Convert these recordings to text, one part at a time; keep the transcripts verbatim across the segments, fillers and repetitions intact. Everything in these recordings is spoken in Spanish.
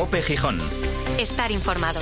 COPE Gijón. Estar informado.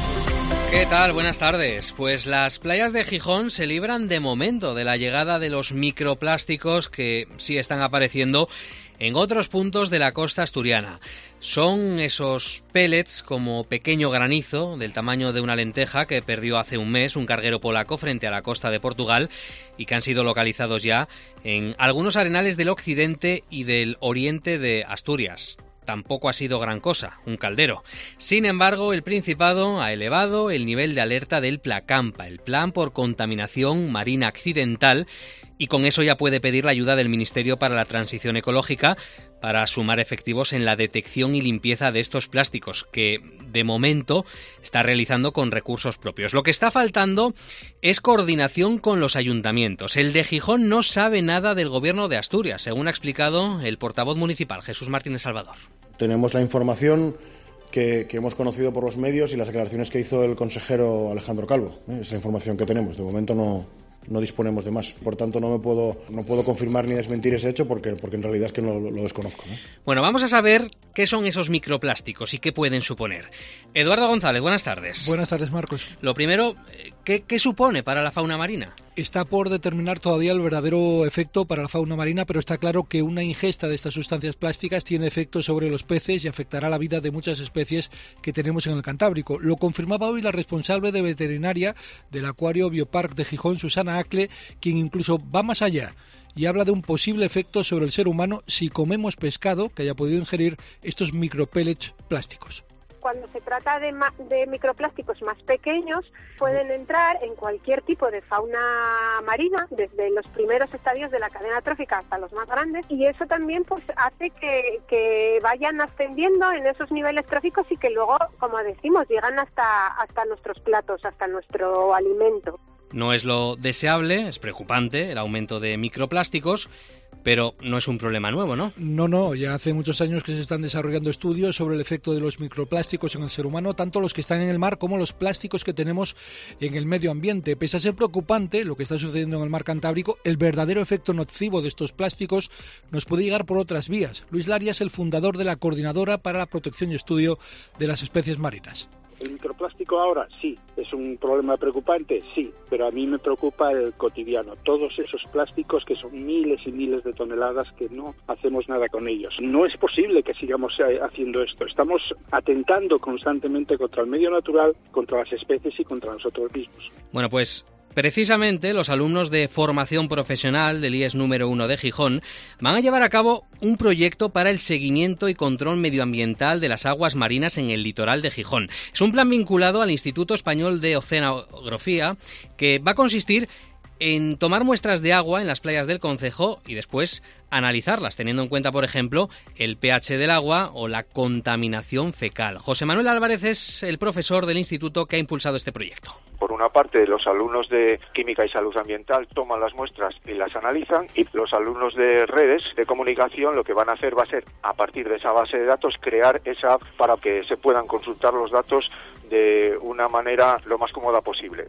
¿Qué tal? Buenas tardes. Pues las playas de Gijón se libran de momento de la llegada de los microplásticos que sí están apareciendo en otros puntos de la costa asturiana. Son esos pellets como pequeño granizo del tamaño de una lenteja que perdió hace un mes un carguero polaco frente a la costa de Portugal y que han sido localizados ya en algunos arenales del occidente y del oriente de Asturias. Tampoco ha sido gran cosa, un caldero. Sin embargo, el Principado ha elevado el nivel de alerta del PLACAMPA, el Plan por Contaminación Marina Accidental, y con eso ya puede pedir la ayuda del Ministerio para la Transición Ecológica para sumar efectivos en la detección y limpieza de estos plásticos, que de momento está realizando con recursos propios. Lo que está faltando es coordinación con los ayuntamientos. El de Gijón no sabe nada del Gobierno de Asturias, según ha explicado el portavoz municipal, Jesús Martínez Salvador. Tenemos la información que, que hemos conocido por los medios y las declaraciones que hizo el consejero Alejandro Calvo. ¿eh? Esa información que tenemos. De momento no... no disponemos de más. Por tanto, no me puedo no puedo confirmar ni desmentir ese hecho porque, porque en realidad es que no lo, lo desconozco, ¿no? Bueno, vamos a saber qué son esos microplásticos y qué pueden suponer. Eduardo González, buenas tardes. Buenas tardes, Marcos. Lo primero, ¿qué, qué supone para la fauna marina? Está por determinar todavía el verdadero efecto para la fauna marina, pero está claro que una ingesta de estas sustancias plásticas tiene efecto sobre los peces y afectará la vida de muchas especies que tenemos en el Cantábrico. Lo confirmaba hoy la responsable de veterinaria del Acuario Biopark de Gijón, Susana Acle, quien incluso va más allá y habla de un posible efecto sobre el ser humano si comemos pescado que haya podido ingerir estos micropellets plásticos. Cuando se trata de, ma- de microplásticos más pequeños, pueden entrar en cualquier tipo de fauna marina, desde los primeros estadios de la cadena trófica hasta los más grandes, y eso también pues hace que, que vayan ascendiendo en esos niveles tróficos y que luego, como decimos, llegan hasta, hasta nuestros platos, hasta nuestro alimento. No es lo deseable, es preocupante el aumento de microplásticos, pero no es un problema nuevo, ¿no? No, no, ya hace muchos años que se están desarrollando estudios sobre el efecto de los microplásticos en el ser humano, tanto los que están en el mar como los plásticos que tenemos en el medio ambiente. Pese a ser preocupante lo que está sucediendo en el mar Cantábrico, el verdadero efecto nocivo de estos plásticos nos puede llegar por otras vías. Luis Laria es el fundador de la Coordinadora para la Protección y Estudio de las Especies Marinas. ¿El microplástico ahora? Sí. ¿Es un problema preocupante? Sí. Pero a mí me preocupa el cotidiano. Todos esos plásticos que son miles y miles de toneladas que no hacemos nada con ellos. No es posible que sigamos haciendo esto. Estamos atentando constantemente contra el medio natural, contra las especies y contra nosotros mismos. Bueno, pues precisamente los alumnos de formación profesional del I E S número uno de Gijón van a llevar a cabo un proyecto para el seguimiento y control medioambiental de las aguas marinas en el litoral de Gijón. Es un plan vinculado al Instituto Español de Oceanografía que va a consistir en tomar muestras de agua en las playas del concejo y después analizarlas, teniendo en cuenta, por ejemplo, el pH del agua o la contaminación fecal. José Manuel Álvarez es el profesor del instituto que ha impulsado este proyecto. Por una parte, los alumnos de Química y Salud Ambiental toman las muestras y las analizan, y los alumnos de redes de comunicación lo que van a hacer va a ser, a partir de esa base de datos, crear esa app para que se puedan consultar los datos de una manera lo más cómoda posible.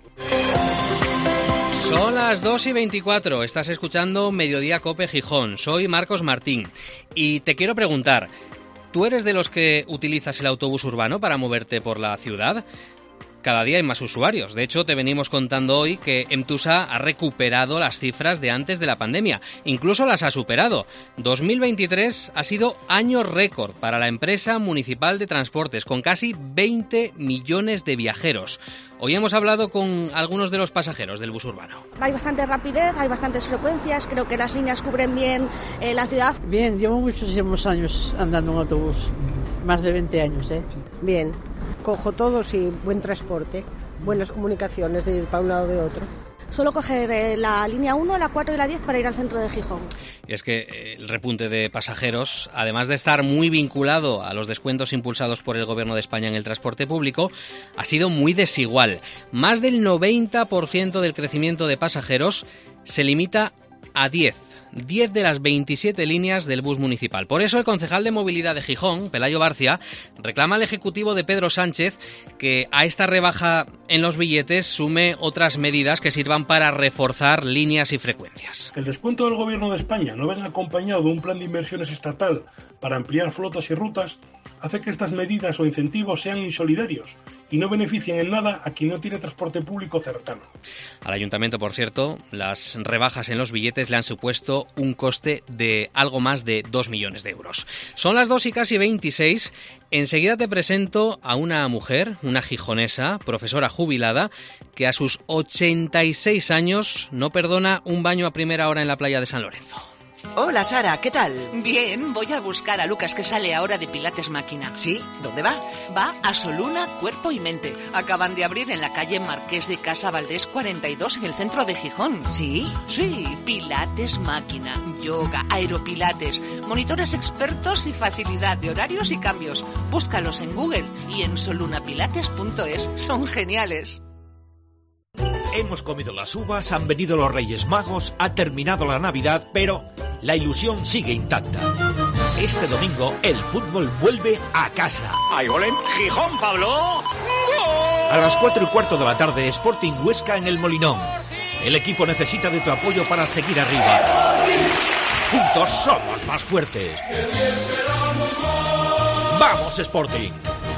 Son las dos y veinticuatro, estás escuchando Mediodía Cope Gijón, soy Marcos Martín y te quiero preguntar, ¿tú eres de los que utilizas el autobús urbano para moverte por la ciudad? Cada día hay más usuarios. De hecho, te venimos contando hoy que Emtusa ha recuperado las cifras de antes de la pandemia. Incluso las ha superado. dos mil veintitrés ha sido año récord para la empresa municipal de transportes, con casi veinte millones de viajeros. Hoy hemos hablado con algunos de los pasajeros del bus urbano. Hay bastante rapidez, hay bastantes frecuencias, creo que las líneas cubren bien eh, la ciudad. Bien, llevo muchísimos años andando en autobús, más de veinte años, ¿eh? Bien. Cojo todos y buen transporte, buenas comunicaciones de ir para un lado de otro. Suelo coger eh, la línea uno, la cuatro y la diez para ir al centro de Gijón. Y es que el repunte de pasajeros, además de estar muy vinculado a los descuentos impulsados por el Gobierno de España en el transporte público, ha sido muy desigual. Más del noventa por ciento del crecimiento de pasajeros se limita a diez diez de las veintisiete líneas del bus municipal. Por eso el concejal de movilidad de Gijón, Pelayo Barcia, reclama al ejecutivo de Pedro Sánchez que a esta rebaja en los billetes sume otras medidas que sirvan para reforzar líneas y frecuencias. Que el descuento del Gobierno de España no venga acompañado de un plan de inversiones estatal para ampliar flotas y rutas hace que estas medidas o incentivos sean insolidarios y no beneficien en nada a quien no tiene transporte público cercano. Al ayuntamiento, por cierto, las rebajas en los billetes le han supuesto un coste de algo más de dos millones de euros. Son las dos y casi veintiséis. Enseguida te presento a una mujer, una gijonesa, profesora jubilada, que a sus ochenta y seis años no perdona un baño a primera hora en la playa de San Lorenzo. Hola Sara, ¿qué tal? Bien, voy a buscar a Lucas que sale ahora de Pilates Máquina. ¿Sí? ¿Dónde va? Va a Soluna, Cuerpo y Mente. Acaban de abrir en la calle Marqués de Casa Valdés cuarenta y dos en el centro de Gijón. ¿Sí? Sí, Pilates Máquina, yoga, aeropilates, monitores expertos y facilidad de horarios y cambios. Búscalos en Google y en solunapilates punto es. Son geniales. Hemos comido las uvas, han venido los Reyes Magos, ha terminado la Navidad, pero la ilusión sigue intacta. Este domingo el fútbol vuelve a casa. ¡Hay gol en Gijón, Pablo! ¡Gol! A las cuatro y cuarto de la tarde, Sporting Huesca en el Molinón. El equipo necesita de tu apoyo para seguir arriba. Juntos somos más fuertes. ¡Vamos, Sporting!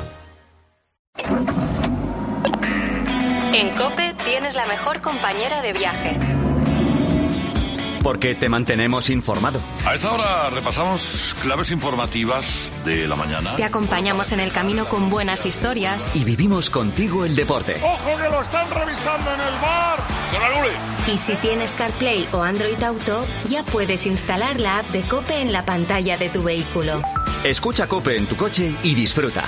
En COPE tienes la mejor compañera de viaje. Porque te mantenemos informado. A esta hora repasamos claves informativas de la mañana. Te acompañamos en el camino con buenas historias. Y vivimos contigo el deporte. ¡Ojo que lo están revisando en el bar! Y si tienes CarPlay o Android Auto, ya puedes instalar la app de COPE en la pantalla de tu vehículo. Escucha COPE en tu coche y disfruta.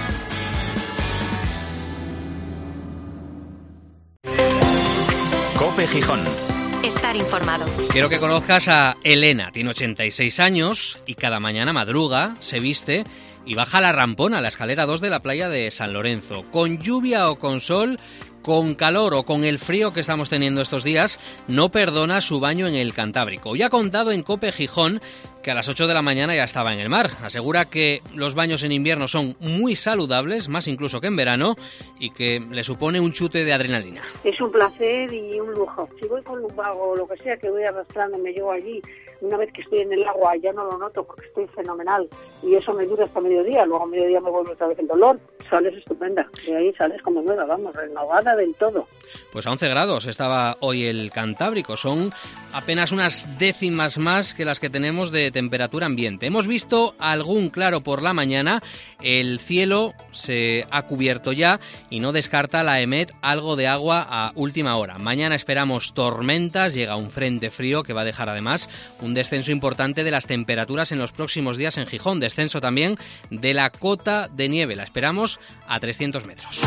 COPE Gijón. Estar informado. Quiero que conozcas a Elena. Tiene ochenta y seis años y cada mañana madruga, se viste y baja la rampona, la escalera dos de la playa de San Lorenzo. Con lluvia o con sol, con calor o con el frío que estamos teniendo estos días, no perdona su baño en el Cantábrico. Y ha contado en COPE Gijón que a las ocho de la mañana ya estaba en el mar. Asegura que los baños en invierno son muy saludables, más incluso que en verano, y que le supone un chute de adrenalina. Es un placer y un lujo. Si voy con un vago o lo que sea, que voy arrastrando, me llevo allí, una vez que estoy en el agua ya no lo noto porque estoy fenomenal y eso me dura hasta mediodía, luego a mediodía me vuelve otra vez el dolor. Sales estupenda y ahí sales como nueva, vamos, renovada del todo. Pues a once grados estaba hoy el Cantábrico, son apenas unas décimas más que las que tenemos de temperatura ambiente. Hemos visto algún claro por la mañana, el cielo se ha cubierto ya y no descarta la EMET algo de agua a última hora. Mañana esperamos tormentas, llega un frente frío que va a dejar además un descenso importante de las temperaturas en los próximos días en Gijón, descenso también de la cota de nieve, la esperamos a trescientos metros.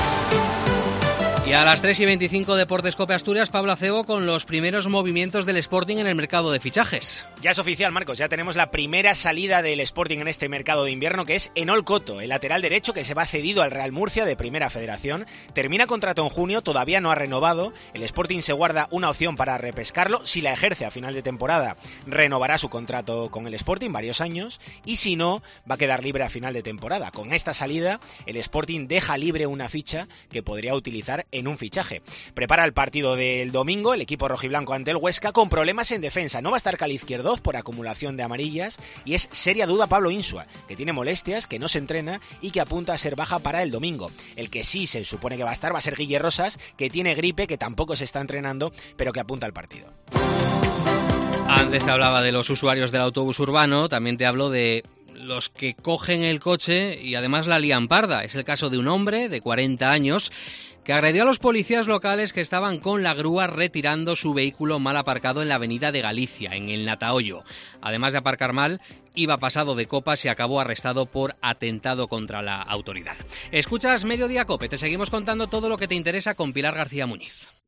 Y a las tres y veinticinco, Deportes COPE Asturias, Pablo Acebo con los primeros movimientos del Sporting en el mercado de fichajes. Ya es oficial, Marcos, ya tenemos la primera salida del Sporting en este mercado de invierno, que es Enol Coto, el lateral derecho que se va cedido al Real Murcia de Primera Federación. Termina contrato en junio, todavía no ha renovado. El Sporting se guarda una opción para repescarlo. Si la ejerce a final de temporada, renovará su contrato con el Sporting varios años, y si no, va a quedar libre a final de temporada. Con esta salida, el Sporting deja libre una ficha que podría utilizar en un fichaje. Prepara el partido del domingo el equipo rojiblanco ante el Huesca con problemas en defensa. No va a estar Cali Izquierdoz por acumulación de amarillas y es seria duda Pablo Insua, que tiene molestias, que no se entrena y que apunta a ser baja para el domingo. El que sí se supone que va a estar va a ser Guille Rosas, que tiene gripe, que tampoco se está entrenando, pero que apunta al partido. Antes te hablaba de los usuarios del autobús urbano, también te hablo de los que cogen el coche y además la lían parda. Es el caso de un hombre de cuarenta años que agredió a los policías locales que estaban con la grúa retirando su vehículo mal aparcado en la avenida de Galicia, en el Natahoyo. Además de aparcar mal, iba pasado de copas y acabó arrestado por atentado contra la autoridad. Escuchas Mediodía COPE, te seguimos contando todo lo que te interesa con Pilar García Muñiz.